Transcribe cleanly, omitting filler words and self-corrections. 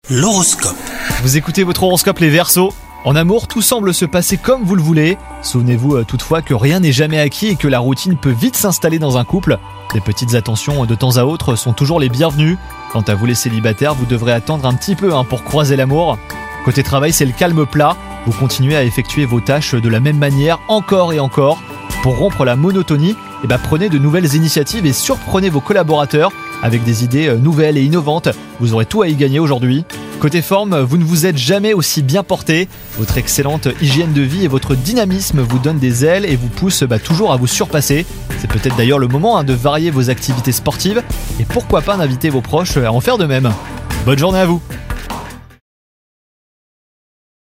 L'horoscope. Vous écoutez votre horoscope les Verseaux. En amour, tout semble se passer comme vous le voulez. Souvenez-vous toutefois que rien n'est jamais acquis et que la routine peut vite s'installer dans un couple. Des petites attentions de temps à autre sont toujours les bienvenues. Quant à vous les célibataires, vous devrez attendre un petit peu pour croiser l'amour. Côté travail, c'est le calme plat. Vous continuez à effectuer vos tâches de la même manière encore et encore. Pour rompre la monotonie, prenez de nouvelles initiatives et surprenez vos collaborateurs avec des idées nouvelles et innovantes. Vous aurez tout à y gagner aujourd'hui. Côté forme, vous ne vous êtes jamais aussi bien porté. Votre excellente hygiène de vie et votre dynamisme vous donnent des ailes et vous poussent toujours à vous surpasser. C'est peut-être d'ailleurs le moment de varier vos activités sportives et pourquoi pas d'inviter vos proches à en faire de même. Bonne journée à vous!